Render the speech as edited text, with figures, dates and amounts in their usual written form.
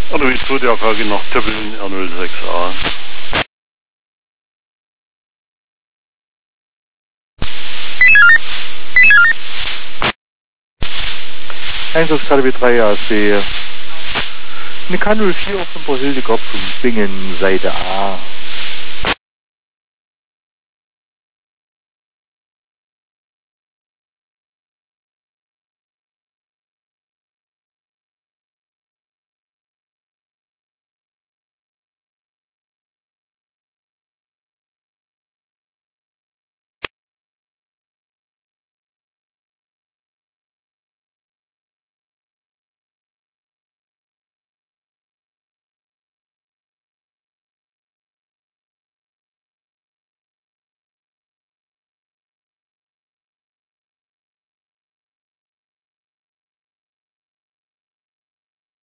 Anrufe 2 der AKG nach Többeln R06A. Einsatzkarte B3 ASB. Eine K04 auf dem Hilde Kopf und Bingen, Seite A.